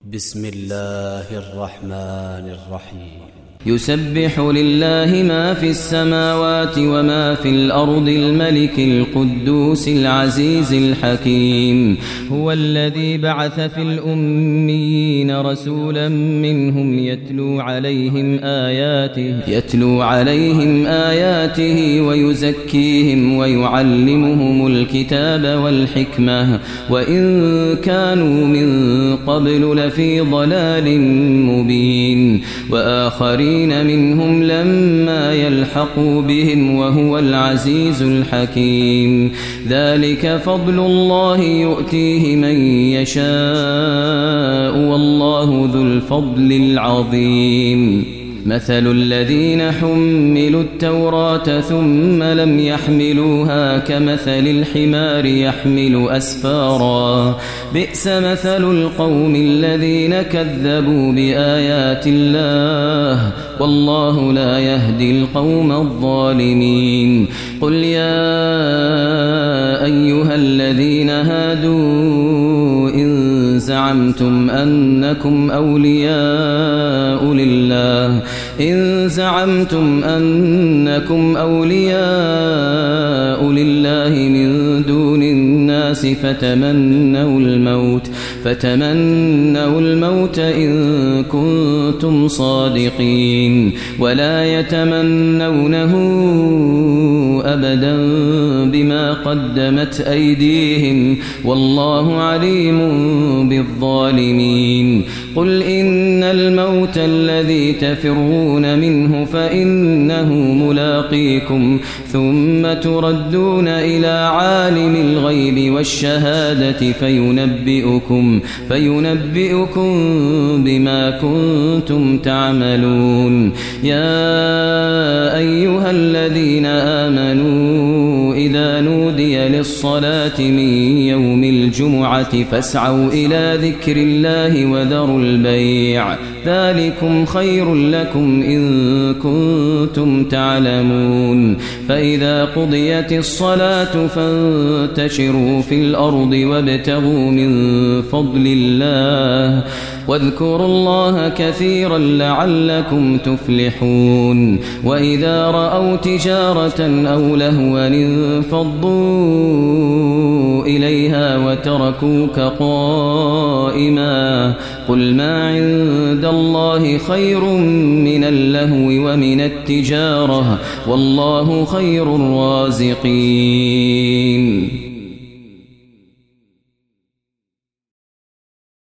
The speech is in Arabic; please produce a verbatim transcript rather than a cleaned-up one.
بسم الله الرحمن الرحيم. يسبح لله ما في السماوات وما في الأرض الملك القدوس العزيز الحكيم. هو الذي بعث في الأميين رسولا منهم يتلو عليهم آياته يتلو عليهم آياته ويزكيهم ويعلمهم الكتاب والحكمة وإن كانوا من قبل لفي ضلال مبين. وآخرين منهم لما يلحقوا بهم وهو العزيز الحكيم. ذلك فضل الله يؤتيه من يشاء والله ذو الفضل العظيم. مثل الذين حملوا التوراة ثم لم يحملوها كمثل الحمار يحمل أسفارا بئس مثل القوم الذين كذبوا بآيات الله والله لا يهدي القوم الظالمين. قل يا أيها الذين هادوا إن زعمتم أنكم أولياء لله إن زعمتم أنكم أولياء لله من دون الناس فتمنوا الموت فتمنوا الموت إن كنتم صادقين ولا يتمنونه أبدا بما قدمت أيديهم والله عليم بالظالمين. قل إن الموت الذي تفرون منه فإنه ملاقيكم ثم تردون إلى عالم الغيب والشهادة فينبئكم فينبئكم بما كنتم تعملون. يا أيها الذين آمنوا إذا نودي للصلاة من يوم الجمعة فاسعوا إلى ذكر الله وذروا البيع ذلكم خير لكم إن كنتم تعلمون. فإذا قضيت الصلاة فانتشروا في الأرض وابتغوا من فضل الله واذكروا الله كثيرا لعلكم تفلحون. وإذا رأوا تجارة أو لهوا انفضوا إليها وتركوك قائما قل ما عند الله خير من اللهو ومن التجارة والله خير الرازقين.